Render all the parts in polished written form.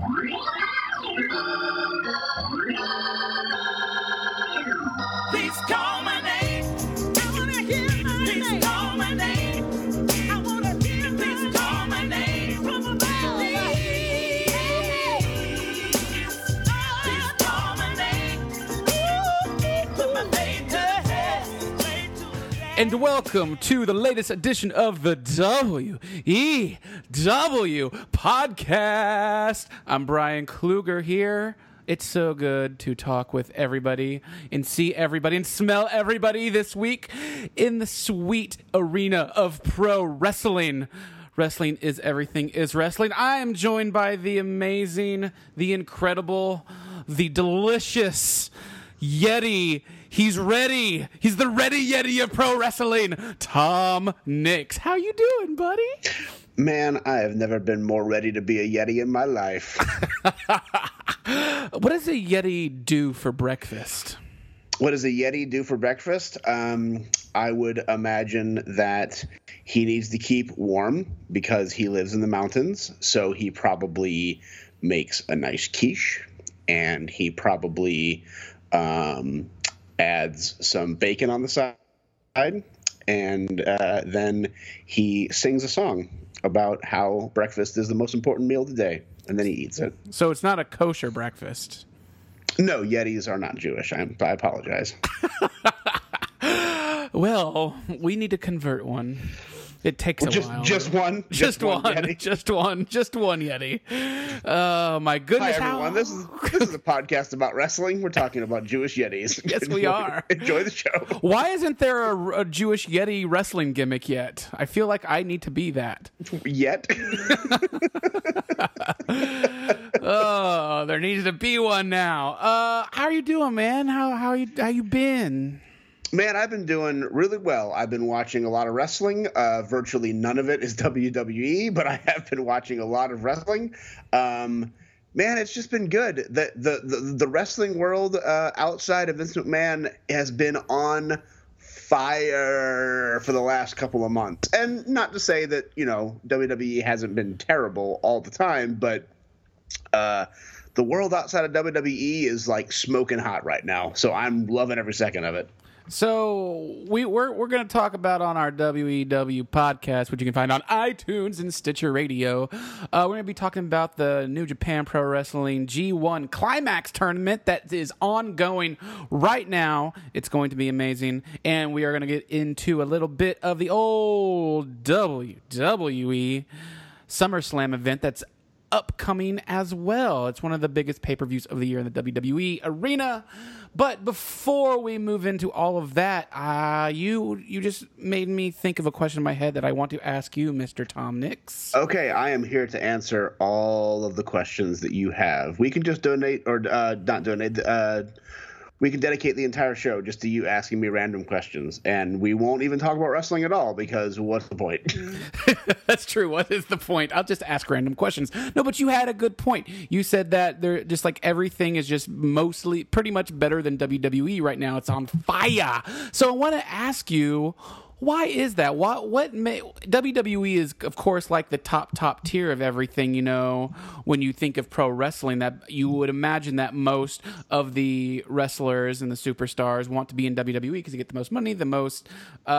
Please call my name. I wanna hear my name. Please call my name. I wanna hear. Please call my name. From above. Please call my name. Put my faith to the test. And welcome to the latest edition of the WEW podcast. I'm Brian Kluger here. It's so good to talk with everybody and see everybody and smell everybody this week in the sweet arena of pro wrestling. Wrestling is everything is wrestling. I am joined by the amazing, the incredible, the delicious Yeti. He's ready. He's the ready Yeti of pro wrestling. Tom Nix. How you doing, buddy? Man, I have never been more ready to be a Yeti in my life. What does a Yeti do for breakfast? What does a Yeti do for breakfast? I would imagine that he needs to keep warm because he lives in the mountains. So he probably makes a nice quiche, and he probably adds some bacon on the side, and then he sings a song about how breakfast is the most important meal of the day, and then he eats it. So it's not a kosher breakfast. No, Yetis are not Jewish. I apologize. Well, we need to convert one. It takes a while. Just one? Just one. Yeti? Just one Yeti. Oh, my goodness. Hi, everyone. This is a podcast about wrestling. We're talking about Jewish Yetis. Yes, we are. Enjoy the show. Why isn't there a Jewish Yeti wrestling gimmick yet? I feel like I need to be that. Yet? Oh, there needs to be one now. How are you doing, man? How you been? Man, I've been doing really well. I've been watching a lot of wrestling. Virtually none of it is WWE, but I have been watching a lot of wrestling. Man, it's just been good. The wrestling world outside of Vince McMahon has been on fire for the last couple of months. And not to say that, WWE hasn't been terrible all the time, but the world outside of WWE is like smoking hot right now. So I'm loving every second of it. So we're going to talk about on our WEW podcast, which you can find on iTunes and Stitcher Radio. We're going to be talking about the New Japan Pro Wrestling G1 Climax tournament that is ongoing right now. It's going to be amazing, and we are going to get into a little bit of the old WWE SummerSlam event that's upcoming as well. It's one of the biggest pay-per-views of the year in the WWE arena. But before we move into all of that, you just made me think of a question in my head that I want to ask you, Mr. Tom Nix. Okay, I am here to answer all of the questions that you have. We can just donate, or not donate, we can dedicate the entire show just to you asking me random questions, and we won't even talk about wrestling at all, because what's the point? That's true. What is the point? I'll just ask random questions. No, but you had a good point. You said that they're just like everything is just mostly pretty much better than WWE right now. It's on fire. So I want to ask you, why is that? WWE is, of course, like the top tier of everything, when you think of pro wrestling, that you would imagine that most of the wrestlers and the superstars want to be in WWE because you get the most money, the most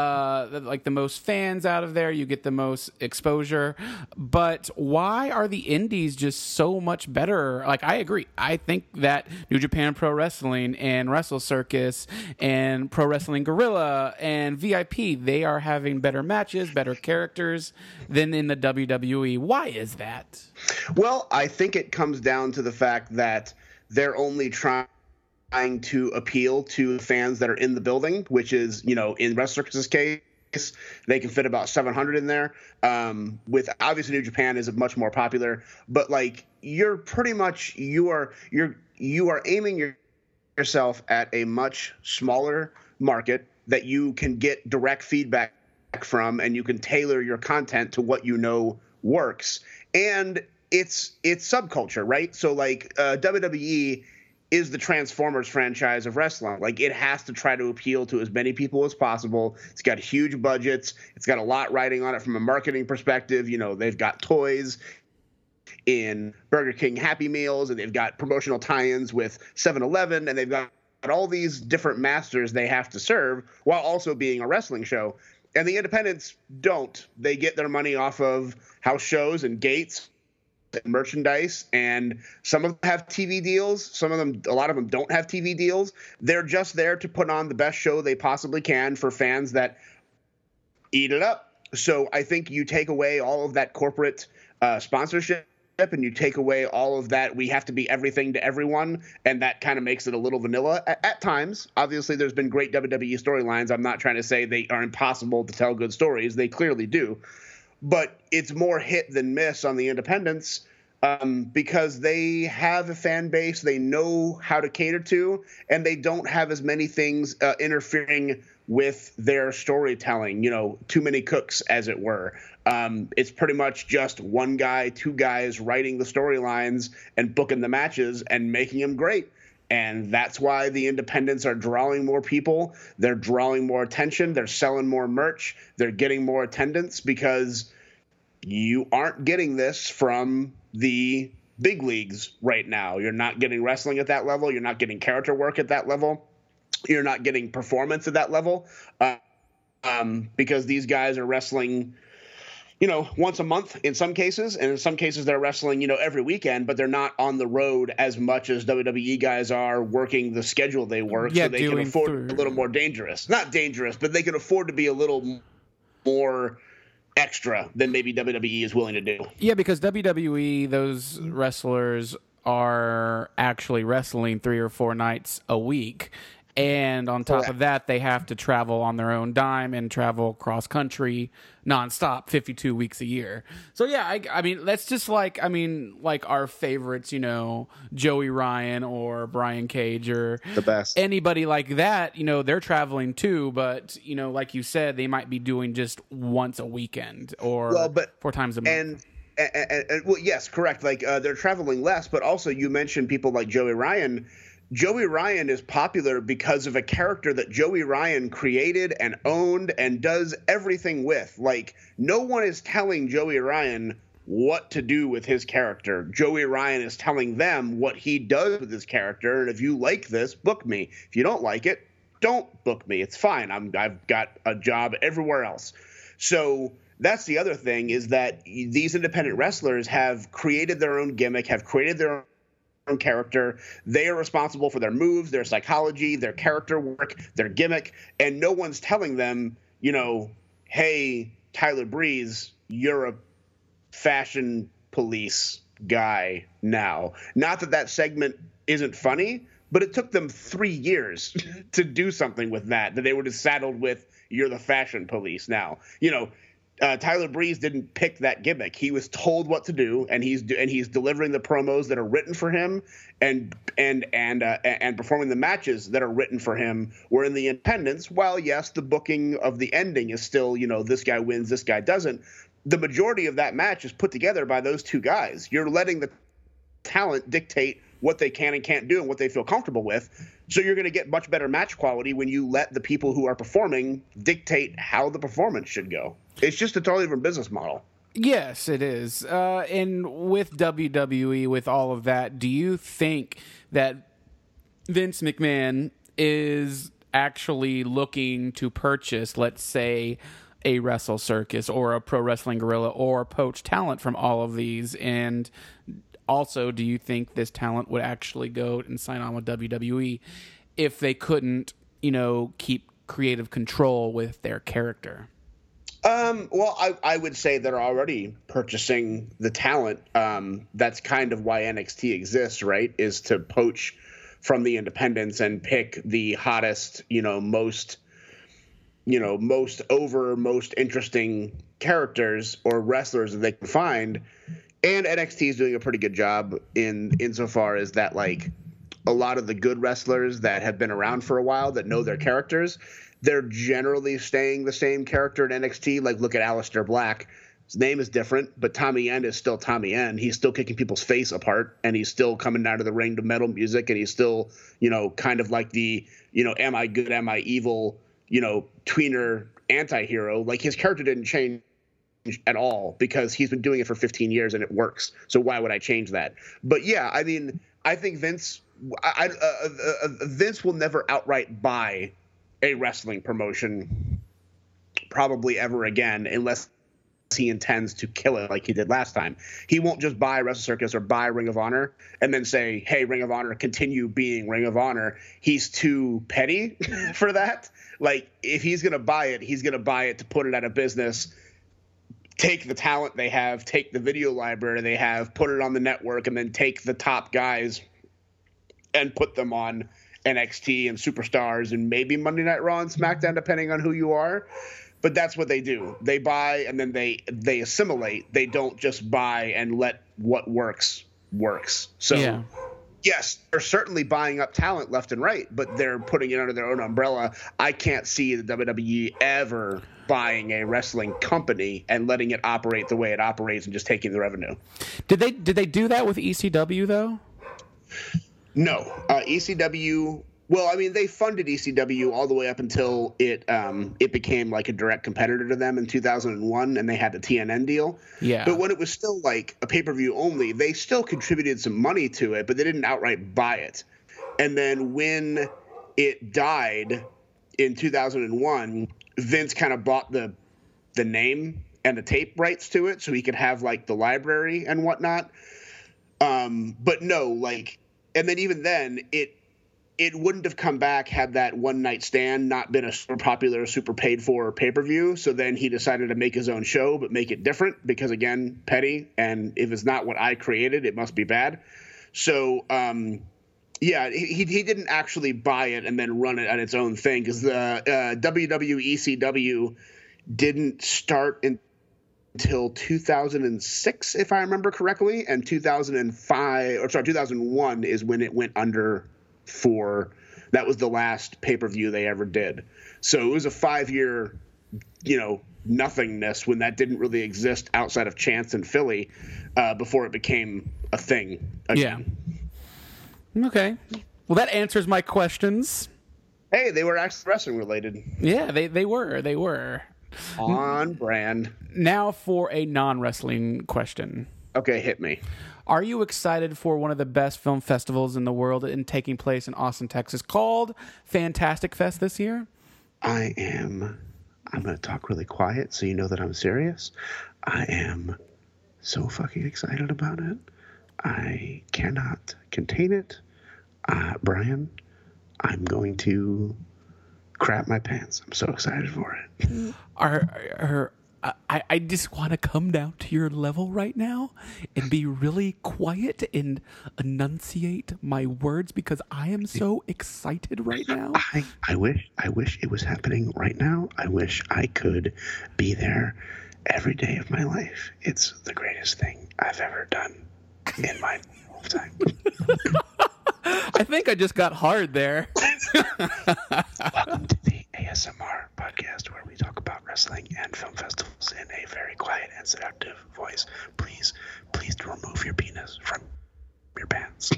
fans out of there, you get the most exposure. But why are the indies just so much better? Like, I agree. I think that New Japan Pro Wrestling and Wrestle Circus and Pro Wrestling Guerrilla and VIP, they are having better matches, better characters than in the WWE. Why is that? Well, I think it comes down to the fact that they're only trying to appeal to fans that are in the building, which is, in Wrestle Circus's case, they can fit about 700 in there. With obviously New Japan is much more popular, but like you're pretty much you are aiming yourself at a much smaller market that you can get direct feedback from, and you can tailor your content to what works. And it's subculture, right? So like WWE is the Transformers franchise of wrestling. Like, it has to try to appeal to as many people as possible. It's got huge budgets. It's got a lot riding on it from a marketing perspective. They've got toys. in Burger King Happy Meals, and they've got promotional tie-ins with 7-Eleven, and they've got all these different masters they have to serve while also being a wrestling show. And the independents don't. They get their money off of house shows and gates and merchandise, and some of them have TV deals. A lot of them don't have TV deals. They're just there to put on the best show they possibly can for fans that eat it up. So I think you take away all of that corporate sponsorship, and you take away all of that we have to be everything to everyone, and that kind of makes it a little vanilla at times. Obviously, there's been great WWE storylines. I'm not trying to say they are impossible to tell good stories. They clearly do. But it's more hit than miss on the independents because they have a fan base they know how to cater to, and they don't have as many things interfering with their storytelling, too many cooks, as it were. It's pretty much just one guy, two guys writing the storylines and booking the matches and making them great. And that's why the independents are drawing more people. They're drawing more attention. They're selling more merch. They're getting more attendance because you aren't getting this from the big leagues right now. You're not getting wrestling at that level. You're not getting character work at that level. You're not getting performance at that level because these guys are wrestling, once a month in some cases, and in some cases they're wrestling, every weekend, but they're not on the road as much as WWE guys are working the schedule they work, so they can afford a little more dangerous. Not dangerous, but they can afford to be a little more extra than maybe WWE is willing to do. Yeah, because WWE, those wrestlers are actually wrestling 3 or 4 nights a week. And on top of that, they have to travel on their own dime and travel cross country nonstop 52 weeks a year. So, yeah, I mean, that's just like our favorites, Joey Ryan or Brian Cage or the best. Anybody like that, they're traveling too. But, like you said, they might be doing just once a weekend or 4 times a month. And well, yes, correct. Like they're traveling less. But also you mentioned people like Joey Ryan. Joey Ryan is popular because of a character that Joey Ryan created and owned and does everything with. Like, no one is telling Joey Ryan what to do with his character. Joey Ryan is telling them what he does with his character, and if you like this, book me. If you don't like it, don't book me. It's fine. I've got a job everywhere else. So that's the other thing, is that these independent wrestlers have created their own gimmick, have created their own character. They are responsible for their moves, their psychology, their character work, their gimmick, and no one's telling them, hey, Tyler Breeze, you're a fashion police guy now. Not that segment isn't funny, but it took them 3 years to do something with that they were just saddled with, you're the fashion police now. Tyler Breeze didn't pick that gimmick. He was told what to do, and he's delivering the promos that are written for him, and performing the matches that are written for him. Where in the independents, while yes, the booking of the ending is still, this guy wins, this guy doesn't. The majority of that match is put together by those two guys. You're letting the talent dictate what they can and can't do and what they feel comfortable with. So you're going to get much better match quality when you let the people who are performing dictate how the performance should go. It's just a totally different business model. Yes, it is. And with WWE, with all of that, do you think that Vince McMahon is actually looking to purchase, let's say, a Wrestle Circus or a Pro Wrestling Guerrilla, or poach talent from all of these? And also, do you think this talent would actually go and sign on with WWE if they couldn't, keep creative control with their character? Well, I would say they're already purchasing the talent. That's kind of why NXT exists, right? Is to poach from the independents and pick the hottest, most over, most interesting characters or wrestlers that they can find. And NXT is doing a pretty good job insofar as that, like, a lot of the good wrestlers that have been around for a while that know their characters, they're generally staying the same character in NXT. Like, look at Aleister Black. His name is different, but Tommy End is still Tommy End. He's still kicking people's face apart, and he's still coming down to the ring to metal music, and he's still, kind of like the, am I good, am I evil, tweener anti-hero. Like, his character didn't change at all because he's been doing it for 15 years and it works. So why would I change that? But yeah, I mean, I think Vince will never outright buy a wrestling promotion probably ever again unless he intends to kill it like he did last time. He won't just buy Wrestle Circus or buy Ring of Honor and then say, hey, Ring of Honor, continue being Ring of Honor. He's too petty for that. Like, if he's going to buy it, he's going to buy it to put it out of business, take the talent they have, take the video library they have, put it on the network, and then take the top guys and put them on NXT and Superstars and maybe Monday Night Raw and SmackDown, depending on who you are. But that's what they do. They buy and then they assimilate. They don't just buy and let what works. So, yeah. Yes, they're certainly buying up talent left and right, but they're putting it under their own umbrella. I can't see the WWE ever buying a wrestling company and letting it operate the way it operates and just taking the revenue. Did they do that with ECW, though? No. ECW... Well, I mean, they funded ECW all the way up until it became like a direct competitor to them in 2001, and they had the TNN deal. Yeah. But when it was still like a pay-per-view only, they still contributed some money to it, but they didn't outright buy it. And then when it died in 2001, Vince kind of bought the name and the tape rights to it so he could have like the library and whatnot. But no, like, and then even then it wouldn't have come back had that One Night Stand not been a super popular, super paid for pay-per-view. So then he decided to make his own show, but make it different because, again, petty. And if it's not what I created, it must be bad. So, yeah, he didn't actually buy it and then run it on its own thing because the WWECW didn't start until 2006, if I remember correctly. And 2001 is when it went under. That was the last pay-per-view they ever did. So it was a 5-year, nothingness when that didn't really exist outside of Chance and Philly before it became a thing again. Yeah. Okay. Well, that answers my questions. Hey, they were actually wrestling related. Yeah, they were. On brand. Now for a non-wrestling question. Okay, hit me. Are you excited for one of the best film festivals in the world and taking place in Austin, Texas, called Fantastic Fest this year? I am. I'm going to talk really quiet so you know that I'm serious. I am so fucking excited about it. I cannot contain it. Brian, I'm going to crap my pants. I'm so excited for it. I just want to come down to your level right now and be really quiet and enunciate my words because I am so excited right now. I wish it was happening right now. I wish I could be there every day of my life. It's the greatest thing I've ever done in my lifetime. I think I just got hard there. Welcome to the ASMR podcast where we talk about wrestling and film festivals in a very quiet and seductive voice. Please remove your penis from your pants.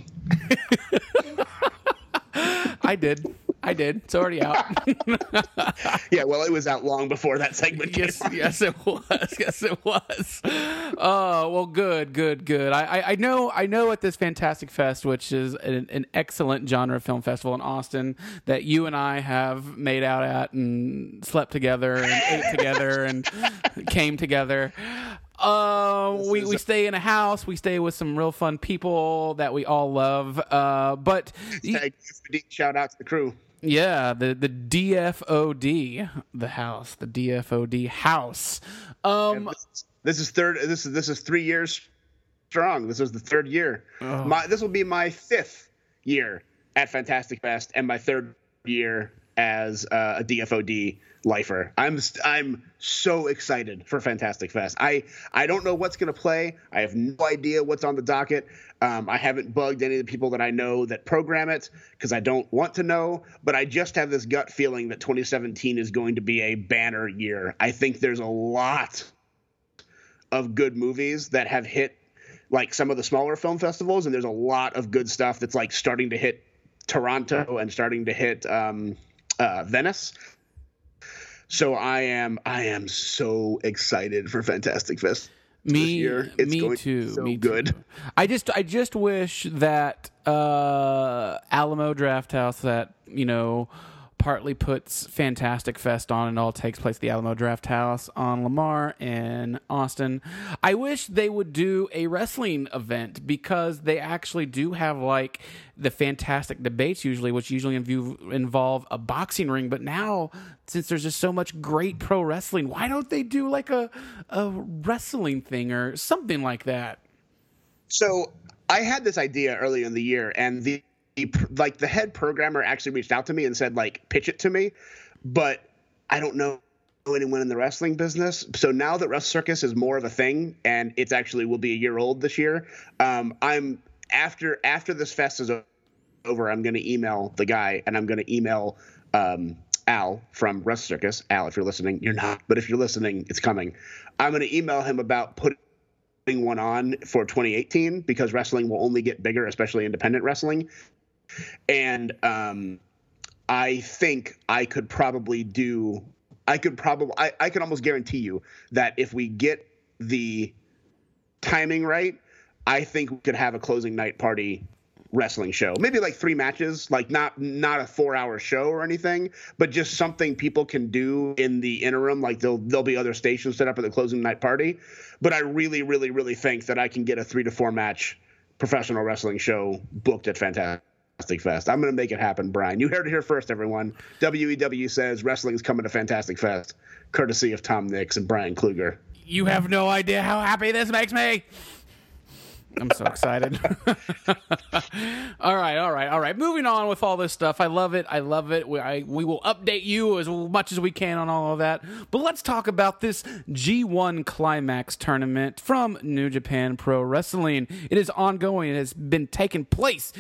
I did. It's already out. Yeah, well, it was out long before that segment came on. Yes, it was. Oh, well, good. I know at this Fantastic Fest, which is an excellent genre film festival in Austin, that you and I have made out at and slept together and ate together and came together. We stay in a house. We stay with some real fun people that we all love. But shout out to the crew. Yeah, the DFOD, the DFOD house. This is 3 years strong. This is the third year. Oh. This will be my 5th year at Fantastic Fest and my 3rd year as a DFOD lifer. I'm so excited for Fantastic Fest. I don't know what's going to play. I have no idea what's on the docket. I haven't bugged any of the people that I know that program it because I don't want to know, but I just have this gut feeling that 2017 is going to be a banner year. I think there's a lot of good movies that have hit like some of the smaller film festivals, and there's a lot of good stuff that's like starting to hit Toronto and starting to hit Venice. So I am so excited for Fantastic Fest this year. It's me going too. to be so me good. Too. I just wish that Alamo Drafthouse, that partly puts Fantastic Fest on, and all takes place at the Alamo Drafthouse on Lamar in Austin. I wish they would do a wrestling event, because they actually do have like the Fantastic Debates usually, which usually involve a boxing ring. But now, since there's just so much great pro wrestling, why don't they do like a wrestling thing or something like that? So I had this idea earlier in the year, and the head programmer actually reached out to me and said, like, pitch it to me, but I don't know anyone in the wrestling business. So now that Wrestle Circus is more of a thing, and it's actually will be a year old this year, I'm after this fest is over, I'm going to email the guy, and I'm going to email Al from Wrestle Circus. Al, if you're listening, you're not, but if you're listening, it's coming. I'm going to email him about putting one on for 2018, because wrestling will only get bigger, especially independent wrestling. And I think I could almost guarantee you that if we get the timing right, I think we could have a closing night party wrestling show. Maybe like 3 matches, like not a 4-hour show or anything, but just something people can do in the interim. Like there'll be other stations set up at the closing night party. But I really, really, really think that I can get a 3 to 4 match professional wrestling show booked at Fantastic Fest. I'm going to make it happen, Brian. You heard it here first, everyone. WEW says wrestling's coming to Fantastic Fest, courtesy of Tom Nix and Brian Kluger. You have no idea how happy this makes me. I'm so excited. All right. Moving on with all this stuff. I love it. We will update you as much as we can on all of that. But let's talk about this G1 Climax tournament from New Japan Pro Wrestling. It is ongoing. It has been taking place.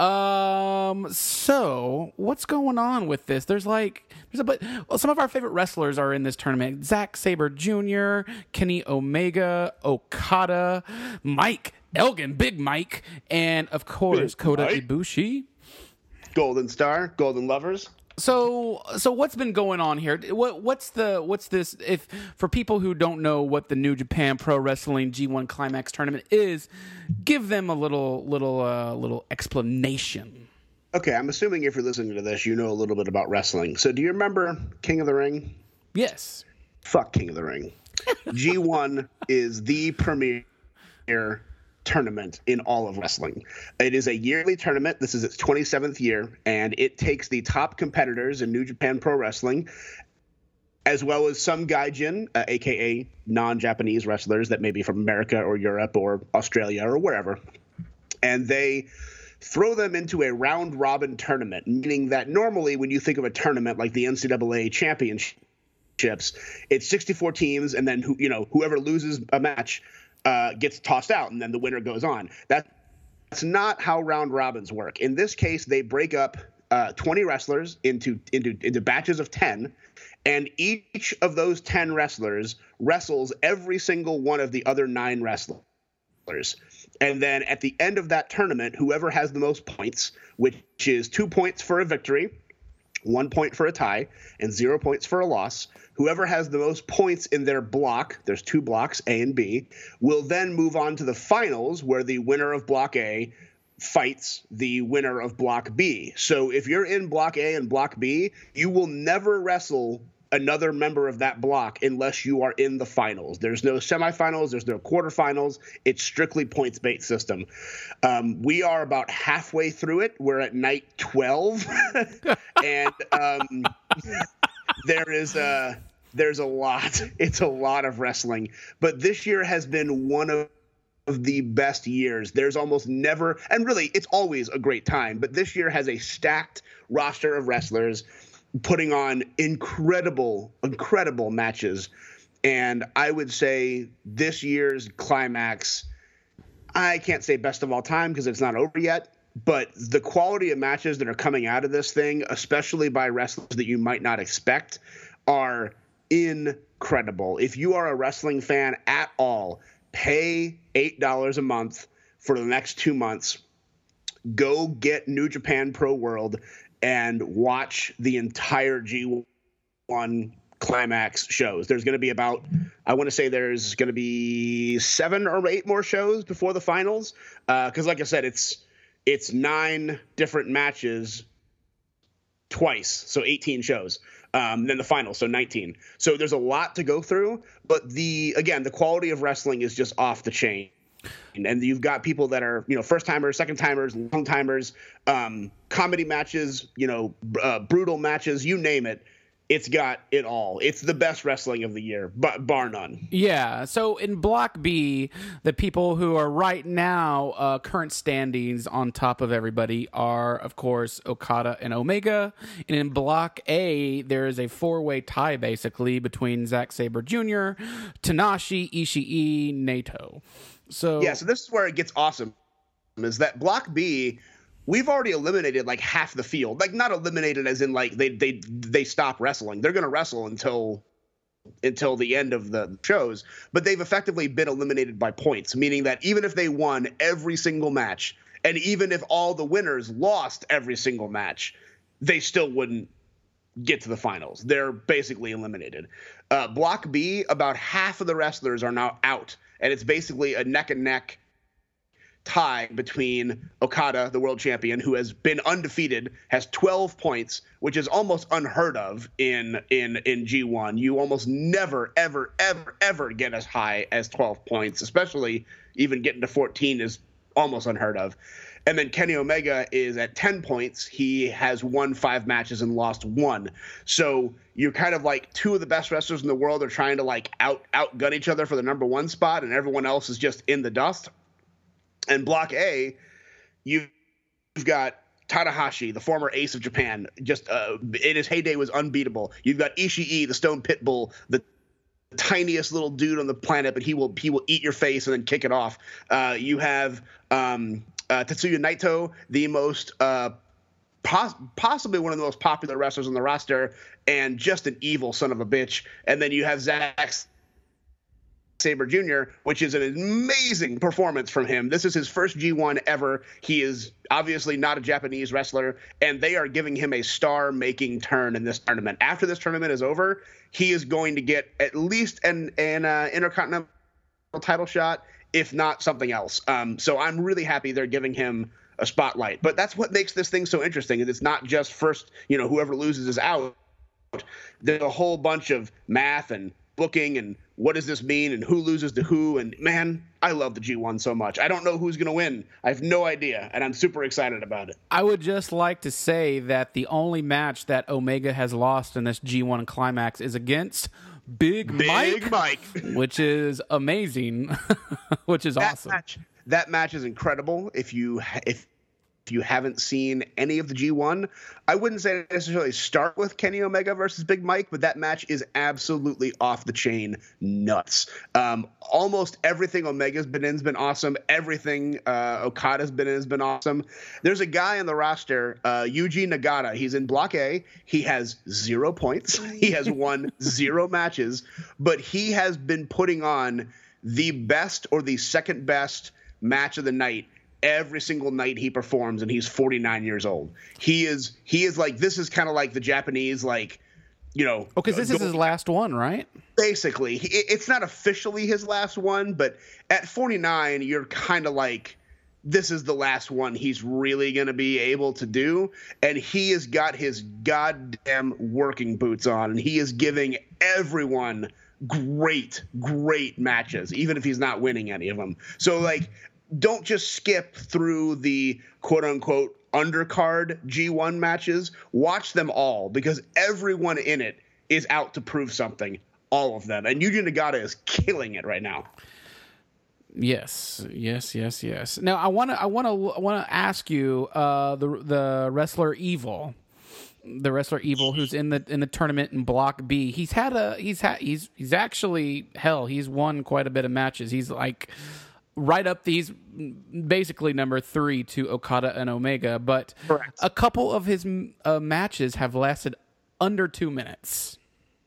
So what's going on with this? Some of our favorite wrestlers are in this tournament. Zack Sabre Jr., Kenny Omega, Okada, Mike Elgin, Big Mike, and of course Kota Ibushi, Golden Star, Golden Lovers. So what's been going on here? What's this? If for people who don't know what the New Japan Pro Wrestling G1 Climax tournament is, give them a little explanation. Okay, I'm assuming if you're listening to this, you know a little bit about wrestling. So do you remember King of the Ring? Yes. Fuck King of the Ring. G1 is the premier tournament in all of wrestling. It is a yearly tournament. This is its 27th year, and it takes the top competitors in New Japan Pro Wrestling, as well as some gaijin, aka non-Japanese wrestlers that may be from America or Europe or Australia or wherever, and they throw them into a round-robin tournament, meaning that normally when you think of a tournament like the NCAA championships, it's 64 teams, and then whoever loses a match gets tossed out, and then the winner goes on. That's not how round robins work. In this case, they break up 20 wrestlers into batches of 10, and each of those 10 wrestlers wrestles every single one of the other 9 wrestlers. And then at the end of that tournament, whoever has the most points, which is 2 points for a victory, 1 point for a tie, and 0 points for a loss, whoever has the most points in their block, there's 2 blocks, A and B, will then move on to the finals, where the winner of block A fights the winner of block B. So if you're in block A and block B, you will never wrestle another member of that block unless you are in the finals. There's no semifinals, there's no quarterfinals. It's strictly points-based system. We are about halfway through it. We're at night 12, and there's a lot. It's a lot of wrestling. But this year has been one of the best years. There's almost never, and really, it's always a great time. But this year has a stacked roster of wrestlers putting on incredible matches. And I would say this year's Climax, I can't say best of all time because it's not over yet, but the quality of matches that are coming out of this thing, especially by wrestlers that you might not expect, are incredible. If you are a wrestling fan at all, pay $8 a month for the next 2 months. Go get New Japan Pro World and watch the entire G1 Climax shows. There's going to be about, I want to say there's going to be 7 or 8 more shows before the finals. Because like I said, it's 9 different matches twice, so 18 shows. Then the finals, so 19. So there's a lot to go through. But the quality of wrestling is just off the chain. And you've got people that are, first timers, second timers, long timers, comedy matches, brutal matches, you name it. It's got it all. It's the best wrestling of the year, bar none. Yeah. So in Block B, the people who are right now current standings on top of everybody are, of course, Okada and Omega. And in Block A, there is a 4-way tie, basically, between Zack Sabre Jr., Tanahashi, Ishii, Naito. So this is where it gets awesome, is that Block B, we've already eliminated like half the field. Like, not eliminated as in like they stop wrestling. They're going to wrestle until the end of the shows, but they've effectively been eliminated by points, meaning that even if they won every single match, and even if all the winners lost every single match, they still wouldn't get to the finals. They're basically eliminated. Block B, about half of the wrestlers are now out, and it's basically a neck and neck tie between Okada, the world champion, who has been undefeated, has 12 points, which is almost unheard of in G1. You almost never, ever, ever, ever get as high as 12 points, especially even getting to 14 is almost unheard of. And then Kenny Omega is at 10 points. He has won 5 matches and lost 1. So you're kind of like, 2 of the best wrestlers in the world are trying to like outgun each other for the number 1 spot, and everyone else is just in the dust. And Block A, you've got Tanahashi, the former ace of Japan, just in his heyday was unbeatable. You've got Ishii, the Stone Pitbull, the tiniest little dude on the planet, but he will eat your face and then kick it off. You have Tetsuya Naito, the most possibly one of the most popular wrestlers on the roster, and just an evil son of a bitch. And then you have Zack Sabre Jr., which is an amazing performance from him. This is his first G1 ever. He is obviously not a Japanese wrestler, and they are giving him a star-making turn in this tournament. After this tournament is over, he is going to get at least an Intercontinental title shot, if not something else. So I'm really happy they're giving him a spotlight. But that's what makes this thing so interesting, is it's not just first, whoever loses is out. There's a whole bunch of math and booking and what does this mean and who loses to who. And man, I love the G1 so much. I don't know who's going to win. I have no idea, and I'm super excited about it. I would just like to say that the only match that Omega has lost in this G1 Climax is against Big Mike, which is amazing, which is awesome. That match is incredible. If you haven't seen any of the G1, I wouldn't say necessarily start with Kenny Omega versus Big Mike, but that match is absolutely off the chain nuts. Almost everything Omega's been in has been awesome. Everything Okada's been in has been awesome. There's a guy on the roster, Yuji Nagata. He's in Block A. He has 0 points. He has won 0 matches, but he has been putting on the best or the second best match of the night every single night he performs, and he's 49 years old. He is like, this is kind of like the Japanese, like, because this is his last one, right? Basically, it's not officially his last one, but at 49, you're kind of like, this is the last one he's really going to be able to do. And he has got his goddamn working boots on, and he is giving everyone great matches, even if he's not winning any of them. So, like, don't just skip through the quote-unquote undercard G1 matches. Watch them all, because everyone in it is out to prove something, all of them. And Yuji Nagata is killing it right now. Yes. Now, I want to ask you the wrestler Evil. The wrestler Evil, who's in the tournament in Block B, he's actually he's won quite a bit of matches. He's like right up these, basically number 3 to Okada and Omega, but correct. A couple of his matches have lasted under 2 minutes.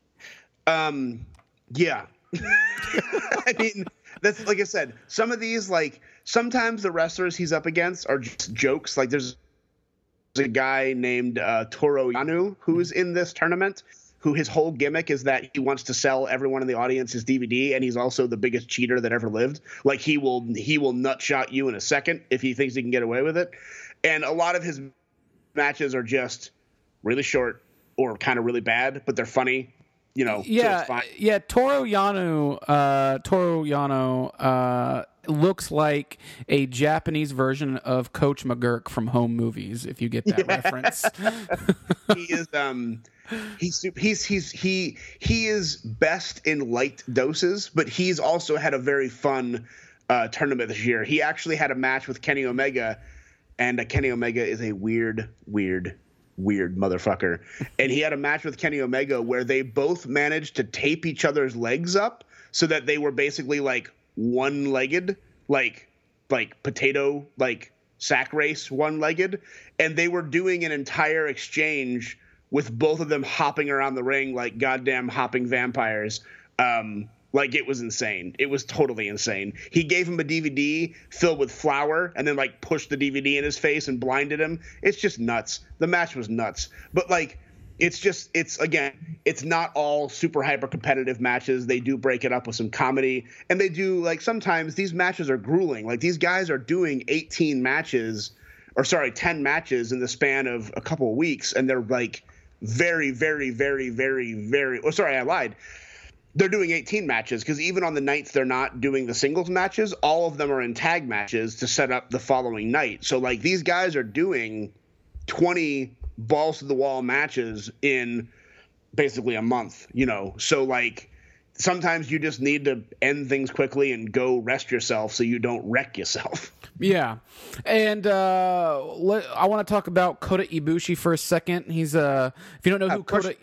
Yeah. I mean, that's, like I said, some of these, like, sometimes the wrestlers he's up against are just jokes. Like, there's a guy named Toru Yano who's in this tournament. who his whole gimmick is that he wants to sell everyone in the audience his DVD, and he's also the biggest cheater that ever lived. Like he will nutshot you in a second if he thinks he can get away with it. And a lot of his matches are just really short or kind of really bad, but they're funny. You know, yeah, so it's fine. yeah. Toru Yano looks like a Japanese version of Coach McGurk from Home Movies, if you get that reference. He is he is best in light doses, but he's also had a very fun tournament this year. He actually had a match with Kenny Omega, and Kenny Omega is a weird motherfucker. And he had a match with Kenny Omega where they both managed to tape each other's legs up so that they were basically like one-legged, like potato, like sack race one-legged. And they were doing an entire exchange with both of them hopping around the ring like goddamn hopping vampires. Like, it was insane. It was totally insane. He gave him a DVD filled with flour and then, like, pushed the DVD in his face and blinded him. It's just nuts. The match was nuts. But, like, it's not all super hyper competitive matches. They do break it up with some comedy. And they do, like, sometimes these matches are grueling. Like, these guys are doing 10 matches in the span of a couple of weeks. And they're, like, very, very, very, very, very – oh, sorry, I lied. They're doing 18 matches because even on the nights they're not doing the singles matches, all of them are in tag matches to set up the following night. So, like, these guys are doing 20 balls to the wall matches in basically a month, you know. So, like, sometimes you just need to end things quickly and go rest yourself so you don't wreck yourself. Yeah. And I want to talk about Kota Ibushi for a second. He's if you don't know who Kota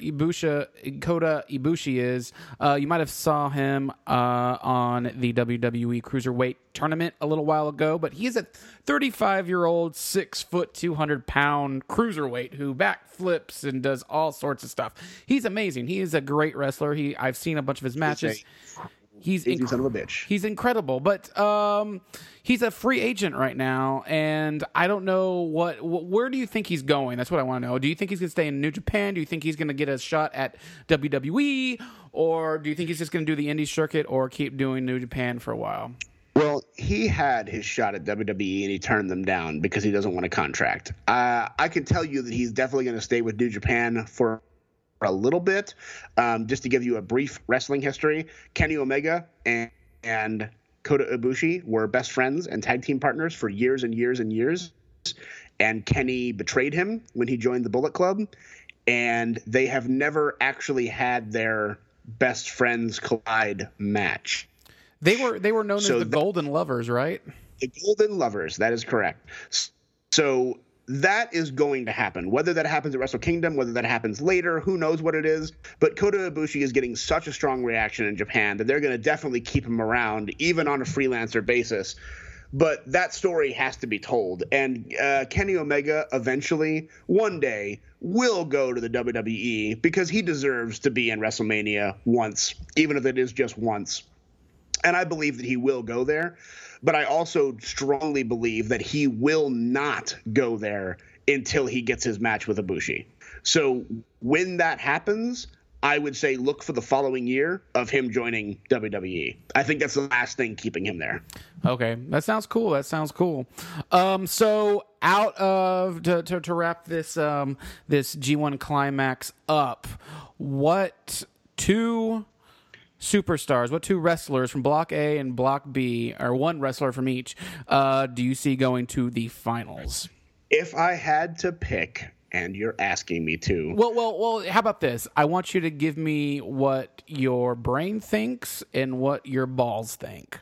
Ibushi is, you might have saw him on the WWE Cruiserweight tournament a little while ago, but he's a 35-year-old 6 foot 200-pound cruiserweight who backflips and does all sorts of stuff. He's amazing. He is a great wrestler. I've seen a bunch of his matches. He's son of a bitch. He's incredible, but he's a free agent right now, and I don't know where do you think he's going? That's what I want to know. Do you think he's going to stay in New Japan? Do you think he's going to get a shot at WWE, or do you think he's just going to do the indie circuit or keep doing New Japan for a while? Well, he had his shot at WWE and he turned them down because he doesn't want a contract. I can tell you that he's definitely going to stay with New Japan for a little bit. Just to give you a brief wrestling history, Kenny Omega and Kota Ibushi were best friends and tag team partners for years and years and years. And Kenny betrayed him when he joined the Bullet Club. And they have never actually had their best friends collide match. They were known as the Golden Lovers, right? The Golden Lovers, that is correct. So that is going to happen. Whether that happens at Wrestle Kingdom, whether that happens later, who knows what it is. But Kota Ibushi is getting such a strong reaction in Japan that they're going to definitely keep him around, even on a freelancer basis. But that story has to be told. And Kenny Omega eventually, one day, will go to the WWE because he deserves to be in WrestleMania once, even if it is just once. And I believe that he will go there. But I also strongly believe that he will not go there until he gets his match with Ibushi. So when that happens, I would say look for the following year of him joining WWE. I think that's the last thing keeping him there. Okay, that sounds cool. So out of to wrap this this G1 Climax up, what two wrestlers from Block A and Block B, or one wrestler from each, do you see going to the finals? If I had to pick, and you're asking me to. Well, how about this? I want you to give me what your brain thinks and what your balls think.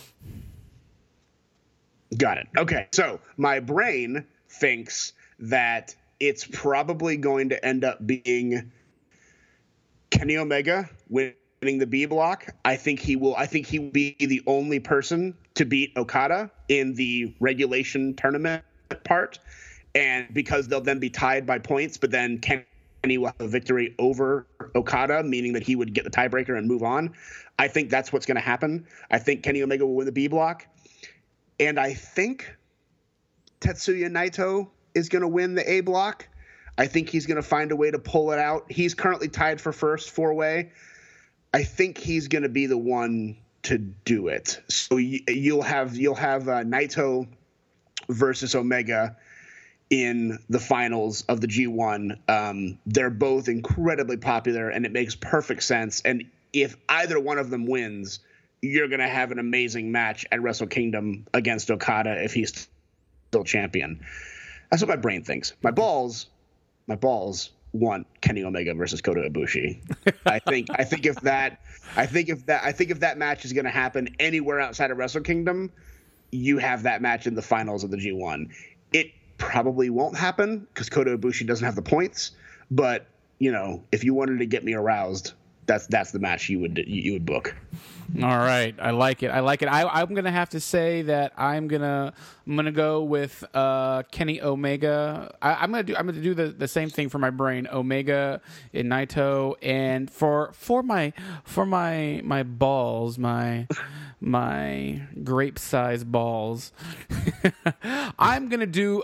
Got it. Okay, so my brain thinks that it's probably going to end up being Kenny Omega winning the B block. I think he will be the only person to beat Okada in the regulation tournament part. And because they'll then be tied by points, but then Kenny will have a victory over Okada, meaning that he would get the tiebreaker and move on. I think that's what's going to happen. I think Kenny Omega will win the B block. And I think Tetsuya Naito is going to win the A block. I think he's going to find a way to pull it out. He's currently tied for first four-way. I think he's going to be the one to do it. So you'll have Naito versus Omega in the finals of the G1. They're both incredibly popular, and it makes perfect sense. And if either one of them wins, you're going to have an amazing match at Wrestle Kingdom against Okada if he's still champion. That's what my brain thinks. My balls want Kenny Omega versus Kota Ibushi. I think if that match is going to happen anywhere outside of Wrestle Kingdom, you have that match in the finals of the G1. It probably won't happen because Kota Ibushi doesn't have the points. But if you wanted to get me aroused, that's the match you would book. All right, I like it. I'm gonna have to say that I'm gonna go with Kenny Omega. I'm gonna do the same thing for my brain. Omega and Naito, and for my balls, my grape-sized balls. I'm gonna do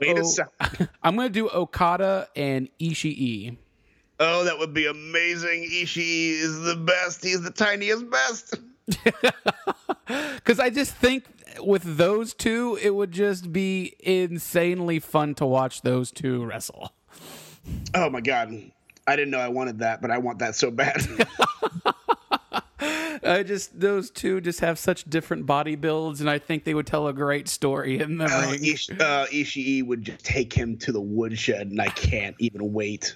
Okada and Ishii. Oh, that would be amazing. Ishii is the best. He's the tiniest best. Because I just think with those two, it would just be insanely fun to watch those two wrestle. Oh, my God. I didn't know I wanted that, but I want that so bad. Those two just have such different body builds, and I think they would tell a great story in the ring. Ishii would just take him to the woodshed, and I can't even wait.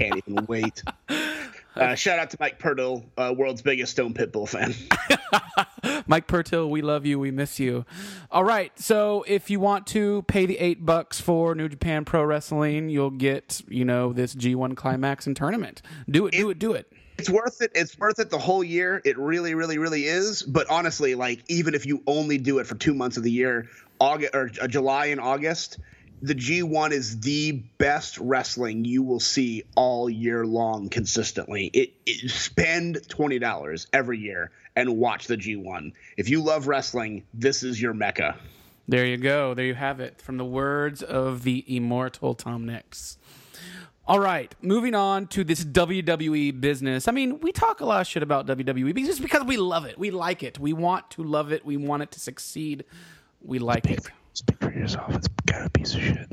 Shout out to Mike Purtill, world's biggest Stone Pitbull fan. Mike Purtill, we love you. We miss you. All right. So if you want to pay the $8 for New Japan Pro Wrestling, you'll get, this G1 Climax and tournament. Do it. It's worth it. It's worth it the whole year. It really, really, really is. But honestly, even if you only do it for 2 months of the year, July and August, the G1 is the best wrestling you will see all year long consistently. Spend $20 every year and watch the G1. If you love wrestling, this is your mecca. There you go. There you have it. From the words of the immortal Tom Nix. All right, moving on to this WWE business. I mean, we talk a lot of shit about WWE just because we love it. We like it. We want to love it. We want it to succeed. We like it. Speak for yourself. It's kind of a piece of shit.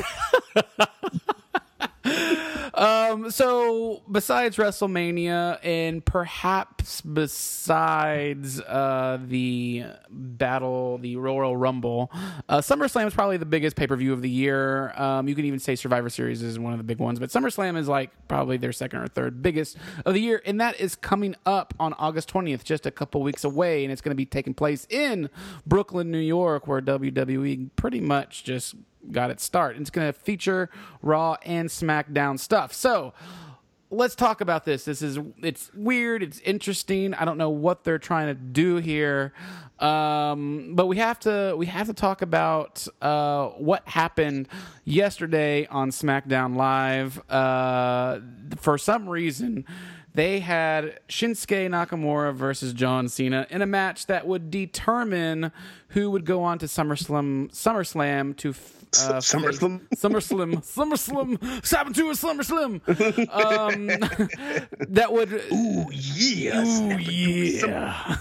So besides WrestleMania and perhaps besides the Royal Rumble, SummerSlam is probably the biggest pay-per-view of the year. You can even say Survivor Series is one of the big ones, but SummerSlam is probably their second or third biggest of the year, and that is coming up on August 20th, just a couple weeks away, and it's going to be taking place in Brooklyn, New York, where WWE pretty much just got its start. It's going to feature Raw and SmackDown stuff. So let's talk about this. It's weird. It's interesting. I don't know what they're trying to do here. But we have to talk about what happened yesterday on SmackDown Live. For some reason, they had Shinsuke Nakamura versus John Cena in a match that would determine who would go on to SummerSlam to SummerSlam. Stop to a SummerSlam. That would. Ooh yes. Ooh yeah.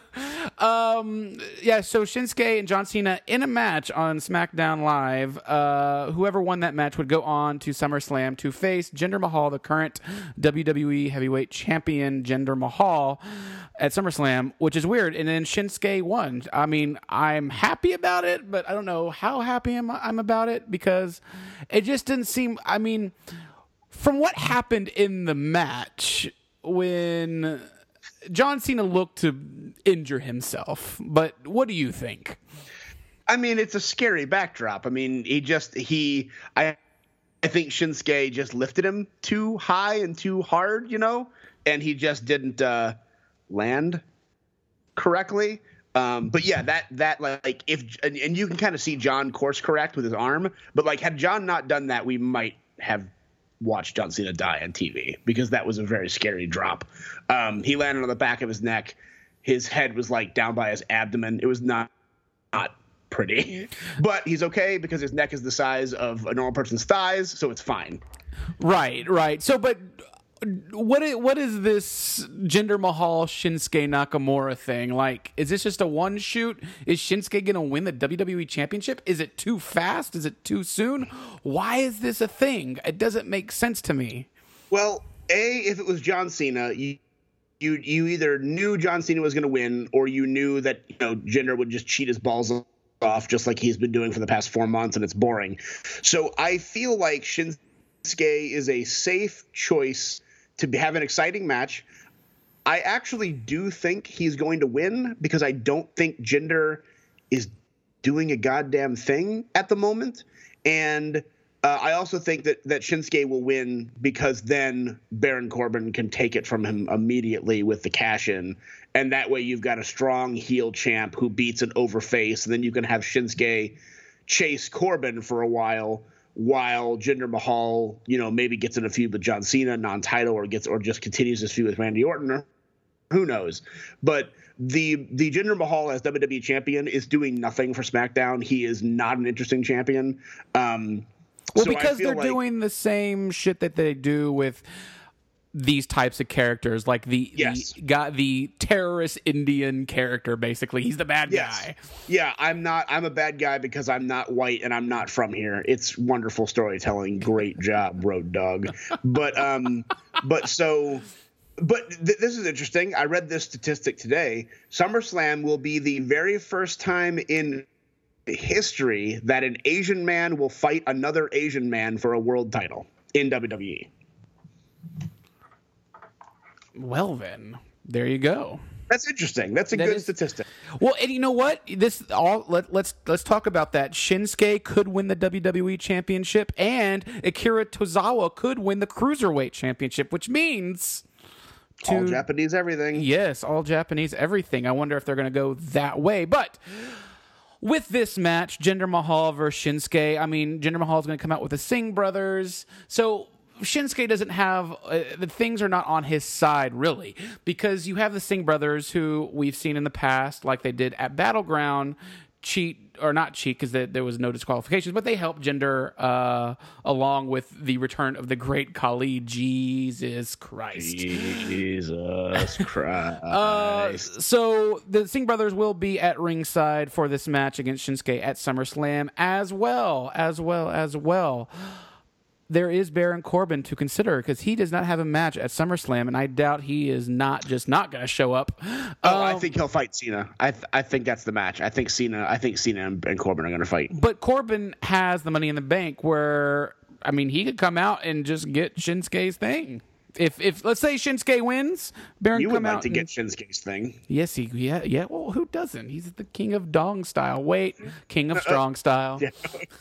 Yeah. So Shinsuke and John Cena in a match on SmackDown Live. Whoever won that match would go on to SummerSlam to face Jinder Mahal, the current WWE Heavyweight Champion, Jinder Mahal, at SummerSlam, which is weird. And then Shinsuke won. I mean, I'm happy about it, but I don't know how happy I'm about it because it just didn't seem. I mean, from what happened in the match when John Cena looked to injure himself, but what do you think? I mean, it's a scary backdrop. I mean, I think Shinsuke just lifted him too high and too hard, and he just didn't land correctly. But yeah, that and you can kind of see John course correct with his arm, but had John not done that, we might have watched John Cena die on TV because that was a very scary drop. He landed on the back of his neck. His head was down by his abdomen. It was not pretty. But he's okay because his neck is the size of a normal person's thighs, so it's fine. Right. So, but what is this Jinder Mahal Shinsuke Nakamura thing? Like, is this just a one shoot? Is Shinsuke going to win the WWE Championship? Is it too fast? Is it too soon? Why is this a thing? It doesn't make sense to me. Well, if it was John Cena, you either knew John Cena was going to win, or you knew that Jinder would just cheat his balls off, just like he's been doing for the past 4 months, and it's boring. So I feel like Shinsuke is a safe choice to have an exciting match. I actually do think he's going to win because I don't think Jinder is doing a goddamn thing at the moment. And I also think that Shinsuke will win because then Baron Corbin can take it from him immediately with the cash-in. And that way you've got a strong heel champ who beats an overface, and then you can have Shinsuke chase Corbin for a while Jinder Mahal, maybe gets in a feud with John Cena, non-title, or just continues his feud with Randy Orton. Or who knows? But the Jinder Mahal as WWE champion is doing nothing for SmackDown. He is not an interesting champion. Because they're doing the same shit that they do with these types of characters, like the terrorist Indian character. Basically, he's the bad guy. Yeah, I'm a bad guy because I'm not white and I'm not from here. It's wonderful storytelling. Great job, Road Dogg. This is interesting. I read this statistic today. SummerSlam will be the very first time in history that an Asian man will fight another Asian man for a world title in WWE. Well, then, there you go. That's interesting. That's a good statistic. Well, and you know what? Let's talk about that. Shinsuke could win the WWE Championship, and Akira Tozawa could win the Cruiserweight Championship, which means all Japanese everything. Yes, all Japanese everything. I wonder if they're going to go that way. But with this match, Jinder Mahal versus Shinsuke, I mean, Jinder Mahal is going to come out with the Singh brothers. So Shinsuke doesn't have the things are not on his side, really, because you have the Singh brothers who we've seen in the past, like they did at Battleground, not cheat because there was no disqualifications, but they helped Jinder along with the return of the great Khali. Jesus Christ. So the Singh brothers will be at ringside for this match against Shinsuke at SummerSlam as well. There is Baron Corbin to consider because he does not have a match at SummerSlam, and I doubt he is not going to show up. I think he'll fight Cena. I think that's the match. I think Cena and Corbin are going to fight. But Corbin has the Money in the Bank where, I mean, he could come out and just get Shinsuke's thing. If let's say Shinsuke wins, Baron you come would like out to get Shinsuke's thing. Yes, yeah. Well, who doesn't? He's the king of dong style. Wait, king of strong style. Yeah.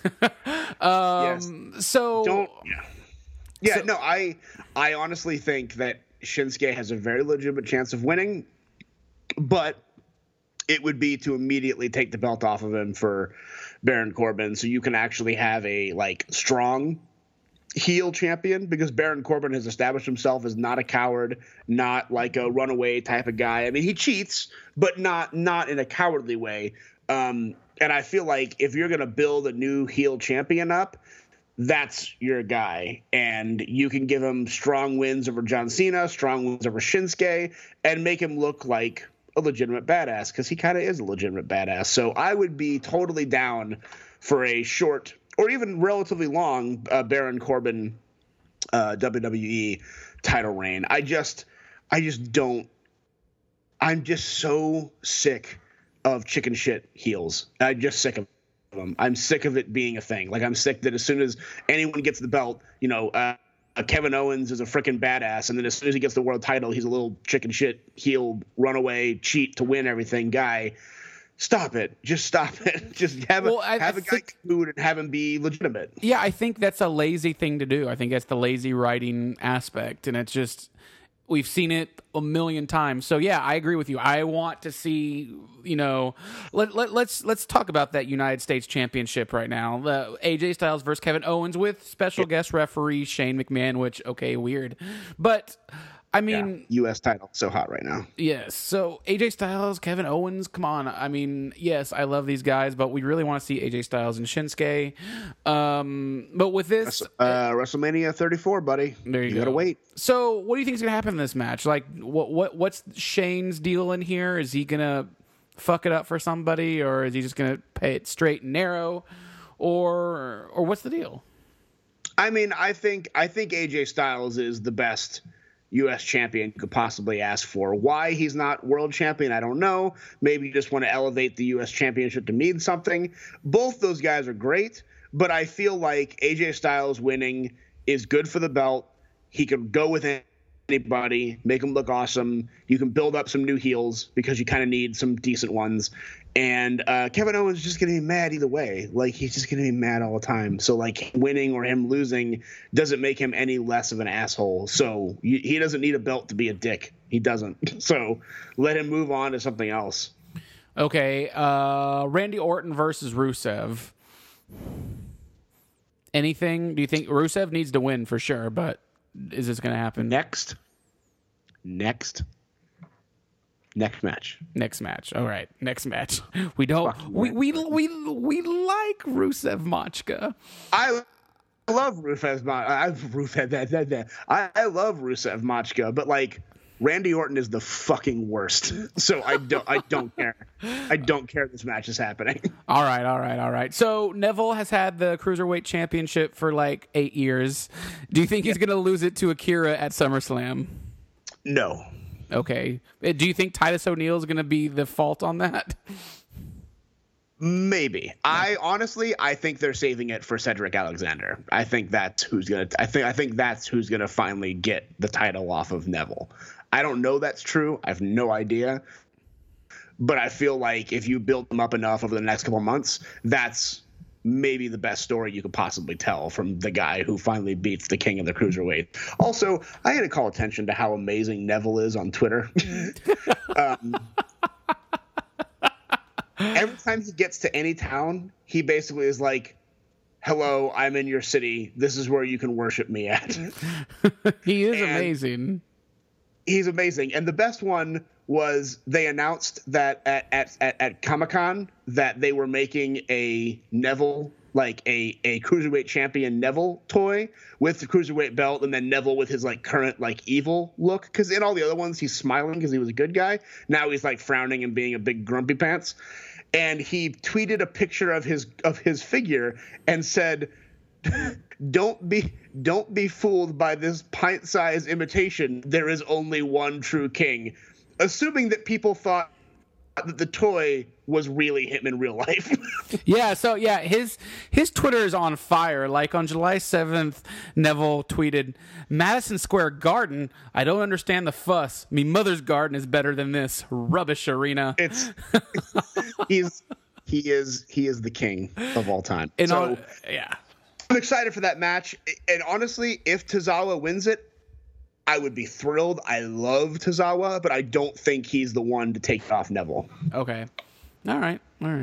Yes. So don't. Yeah. So, no. I honestly think that Shinsuke has a very legitimate chance of winning, but it would be to immediately take the belt off of him for Baron Corbin, so you can actually have a strong heel champion, because Baron Corbin has established himself as not a coward, not like a runaway type of guy. I mean, he cheats, but not in a cowardly way. And I feel like if you're going to build a new heel champion up, that's your guy. And you can give him strong wins over John Cena, strong wins over Shinsuke, and make him look like a legitimate badass, because he kind of is a legitimate badass. So I would be totally down for a short or even relatively long Baron Corbin WWE title reign. I just don't. I'm just so sick of chicken shit heels. I'm just sick of them. I'm sick of it being a thing. Like, I'm sick that as soon as anyone gets the belt, Kevin Owens is a freaking badass, and then as soon as he gets the world title, he's a little chicken shit heel, runaway, cheat to win everything guy. Stop it. Just stop it. Just have a guy food and have him be legitimate. Yeah, I think that's a lazy thing to do. I think that's the lazy writing aspect, and it's just we've seen it a million times. So yeah, I agree with you. I want to see, let's talk about that United States Championship right now. The AJ Styles versus Kevin Owens with special guest referee Shane McMahon, which weird. But I mean, U.S. title so hot right now. yes. So AJ Styles, Kevin Owens, come on. I mean, yes, I love these guys, but we really want to see AJ Styles and Shinsuke. But with this, WrestleMania 34, buddy. There you gotta go. wait. So what do you think is gonna happen in this match? Like, what's Shane's deal in here? Is he gonna fuck it up for somebody, or is he just gonna pay it straight and narrow, or what's the deal? I mean, I think AJ Styles is the best U.S. champion you could possibly ask for. Why he's not world champion, I don't know. Maybe you just want to elevate the U.S. championship to mean something. Both those guys are great, but I feel like AJ Styles winning is good for the belt. He could go with anybody, make him look awesome. You can build up some new heels because you kind of need some decent ones. And Kevin Owens is just going to be mad either way. Like, he's just going to be mad all the time. So, like, winning or him losing doesn't make him any less of an asshole. So he doesn't need a belt to be a dick. He doesn't. So let him move on to something else. Okay, Randy Orton versus Rusev. Anything? Do you think Rusev needs to win for sure? But is this going to happen? Next match. Next match. All right. Next match. We don't. We like Rusev Machka. I love Rusev. I love Rusev Machka, but like Randy Orton is the fucking worst. So I don't care. I don't care this match is happening. All right. So Neville has had the Cruiserweight Championship for like 8 years. Do you think he's going to lose it to Akira at SummerSlam? No. Okay. Do you think Titus O'Neil is going to be the fault on that? Maybe. I think they're saving it for Cedric Alexander. I think that's who's gonna. I think that's who's gonna finally get the title off of Neville. I don't know that's true. I have no idea. But I feel like if you build them up enough over the next couple months, that's maybe the best story you could possibly tell from the guy who finally beats the king of the cruiserweight. Also, I had to call attention to how amazing Neville is on Twitter. Every time he gets to any town, he basically is like, hello, I'm in your city. This is where you can worship me at. He is amazing. He's amazing. And the best one was they announced that at Comic-Con that they were making a Neville, like a Cruiserweight champion Neville toy with the Cruiserweight belt, and then Neville with his like current like evil look. Because in all the other ones, he's smiling because he was a good guy. Now he's like frowning and being a big grumpy pants. And he tweeted a picture of his figure and said, Don't be fooled by this pint-sized imitation. There is only one true king. Assuming that people thought that the toy was really him in real life. Yeah, so yeah, his Twitter is on fire. Like on July 7th, Neville tweeted, "Madison Square Garden, I don't understand the fuss. Me mother's garden is better than this rubbish arena." He is the king of all time. Yeah. I'm excited for that match. And honestly, if Tozawa wins it, I would be thrilled. I love Tozawa, but I don't think he's the one to take off Neville. Okay. All right.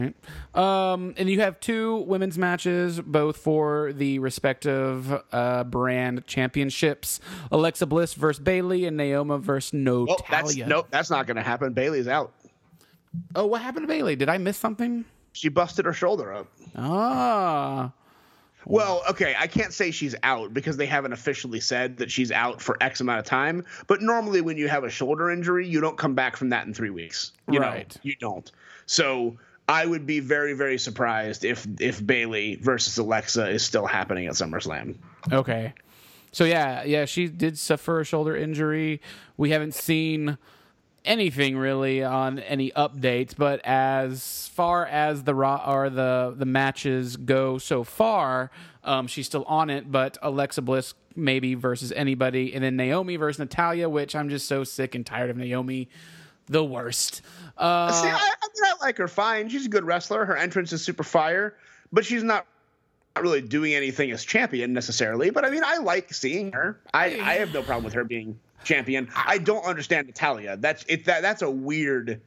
And you have two women's matches, both for the respective brand championships. Alexa Bliss versus Bayley and Naomi versus Natalya. That's not going to happen. Bayley's out. Oh, what happened to Bayley? Did I miss something? She busted her shoulder up. Ah. Well, okay, I can't say she's out because they haven't officially said that she's out for X amount of time. But normally when you have a shoulder injury, you don't come back from that in 3 weeks. You don't. So I would be very, very surprised if Bayley versus Alexa is still happening at SummerSlam. Okay. So, yeah, she did suffer a shoulder injury. We haven't seen anything really on any updates, but as far as the matches go so far, she's still on it. But Alexa Bliss maybe versus anybody, and then Naomi versus Natalya, which I'm just so sick and tired of Naomi, the worst. I like her fine. She's a good wrestler. Her entrance is super fire, but she's not really doing anything as champion necessarily. But I mean, I like seeing her. I have no problem with her being champion. I don't understand Natalya. That's a weird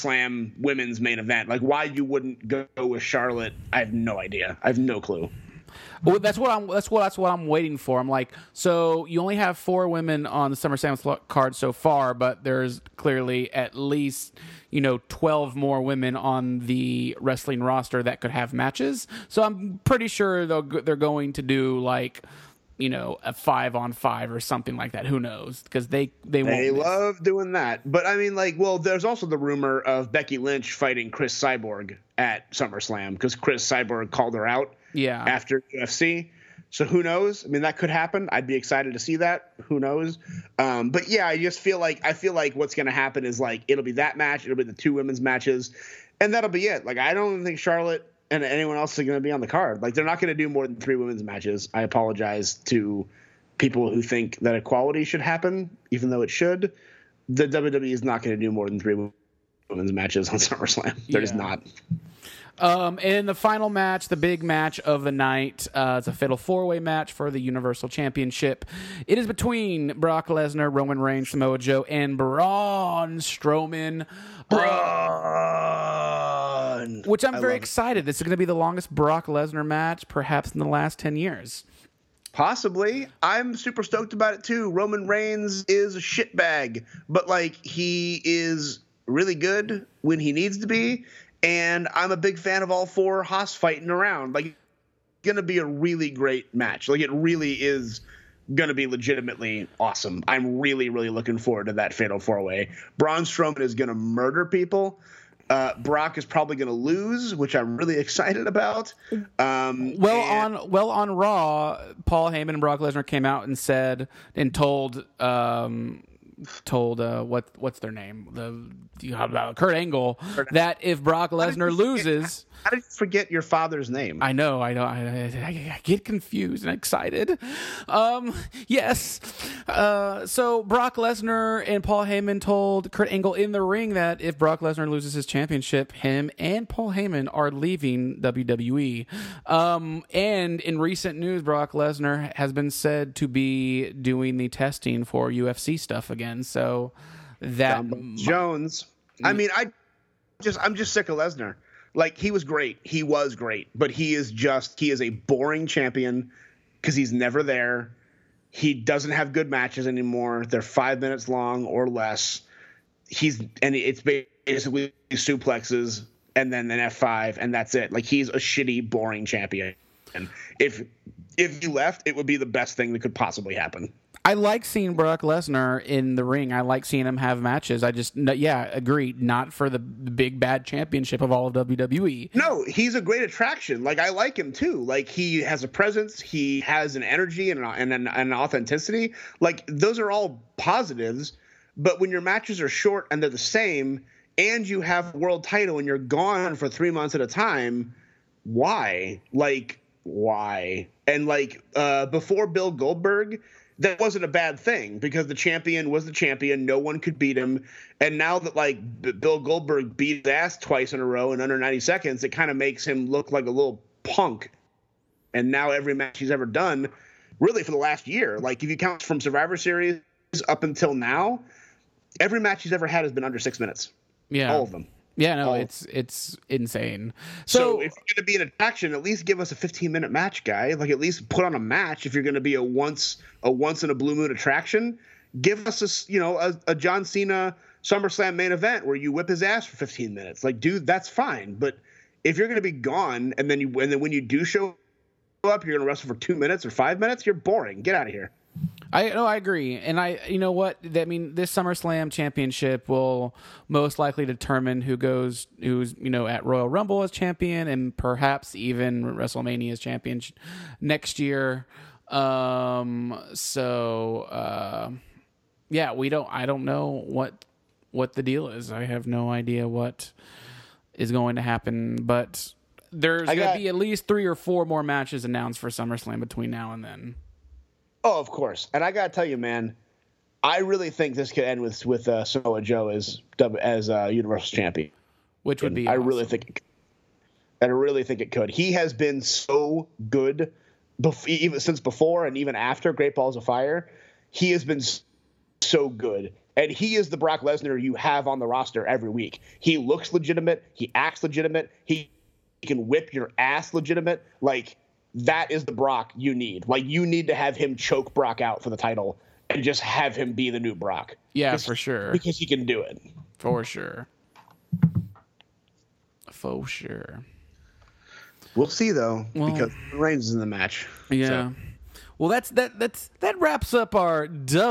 SummerSlam women's main event. Like, why you wouldn't go with Charlotte, I have no idea. I have no clue. Well, that's what I'm waiting for. I'm like, so you only have 4 women on the SummerSlam card so far, but there's clearly at least 12 more women on the wrestling roster that could have matches. So I'm pretty sure they're going to do like a 5-on-5 or something like that. Who knows? Because they love doing that. But I mean, there's also the rumor of Becky Lynch fighting Chris Cyborg at SummerSlam because Chris Cyborg called her out after UFC. So who knows? I mean, that could happen. I'd be excited to see that. Who knows? But yeah, I feel like what's going to happen is it'll be that match. It'll be the 2 women's matches, and that'll be it. I don't think Charlotte and anyone else is going to be on the card. They're not going to do more than 3 women's matches. I apologize to people who think that equality should happen, even though it should. The WWE is not going to do more than 3 women's matches on SummerSlam. They're just not. And the final match, the big match of the night, it's a fatal 4-way match for the Universal Championship. It is between Brock Lesnar, Roman Reigns, Samoa Joe, and Braun Strowman. Which I'm very excited. This is going to be the longest Brock Lesnar match, perhaps in the last 10 years. Possibly. I'm super stoked about it too. Roman Reigns is a shitbag, but he is really good when he needs to be. And I'm a big fan of all 4 Haas fighting around. Going to be a really great match. It really is going to be legitimately awesome. I'm really, really looking forward to that fatal 4-way. Braun Strowman is going to murder people. Brock is probably going to lose, which I'm really excited about. On Raw, Paul Heyman and Brock Lesnar came out and said and told what's their name, Kurt Angle, that if Brock Lesnar loses. How did you forget your father's name? I know. I get confused and excited. Yes. So Brock Lesnar and Paul Heyman told Kurt Angle in the ring that if Brock Lesnar loses his championship, him and Paul Heyman are leaving WWE. And in recent news, Brock Lesnar has been said to be doing the testing for UFC stuff again. So that Jones. I mean, I'm just sick of Lesnar. He was great. He was great. But he is a boring champion because he's never there. He doesn't have good matches anymore. They're 5 minutes long or less. It's basically suplexes and then an F5, and that's it. He's a shitty, boring champion. And if he left, it would be the best thing that could possibly happen. I like seeing Brock Lesnar in the ring. I like seeing him have matches. Agreed. Not for the big bad championship of all of WWE. No, he's a great attraction. I like him too. He has a presence. He has an energy and an authenticity. Those are all positives. But when your matches are short and they're the same, and you have a world title and you're gone for 3 months at a time, why? Why? And before Bill Goldberg, that wasn't a bad thing because the champion was the champion. No one could beat him. And now that Bill Goldberg beat his ass twice in a row in under 90 seconds, it kind of makes him look like a little punk. And now every match he's ever done, really for the last year, if you count from Survivor Series up until now, every match he's ever had has been under 6 minutes. Yeah. All of them. Yeah, no, it's insane. So if you're going to be an attraction, at least give us a 15-minute match, guy. At least put on a match. If you're going to be a once in a blue moon attraction, give us a John Cena SummerSlam main event where you whip his ass for 15 minutes. Dude, that's fine. But if you're going to be gone and then when you do show up, you're going to wrestle for 2 minutes or 5 minutes, you're boring. Get out of here. I agree. And you know what? This SummerSlam championship will most likely determine who's at Royal Rumble as champion and perhaps even WrestleMania as champion next year. I don't know what the deal is. I have no idea what is going to happen, but there's going to be at least 3 or 4 more matches announced for SummerSlam between now and then. Oh, of course. And I got to tell you, man, I really think this could end with Samoa Joe as Universal Champion. Which would be I awesome. really think it could. He has been so good even since before and even after Great Balls of Fire. He has been so good. And he is the Brock Lesnar you have on the roster every week. He looks legitimate. He acts legitimate. He can whip your ass legitimate. that is the Brock you need. Like, you need to have him choke Brock out for the title and just have him be the new Brock. Yeah, for sure. Because he can do it. For sure. For sure. We'll see, though, because Reigns is in the match. Yeah. So. Well, that wraps up our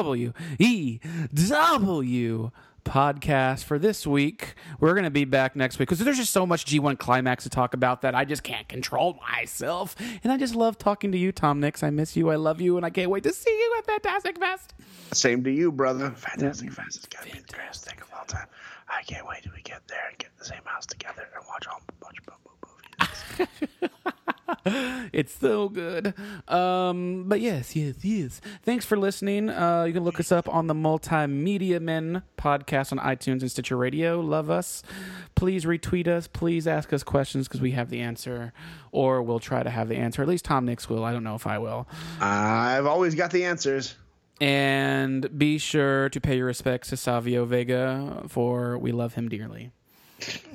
WEW podcast for this week. We're going to be back next week because there's just so much G1 Climax to talk about that I just can't control myself. And I just love talking to you, Tom Nix. I miss you. I love you. And I can't wait to see you at Fantastic Fest. Same to you, brother. Fantastic Fest is going to be the greatest thing of all time. I can't wait till we get there and get in the same house together and watch a bunch of movies. It's so good. But yes. Thanks for listening. You can look us up on the Multimedia Men podcast on iTunes and Stitcher Radio. Love us. Please retweet us. Please ask us questions because we have the answer, or we'll try to have the answer. At least Tom Nix will. I don't know if I will. I've always got the answers. And be sure to pay your respects to Savio Vega, for we love him dearly.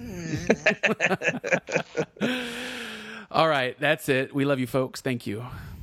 All right, that's it. We love you, folks. Thank you.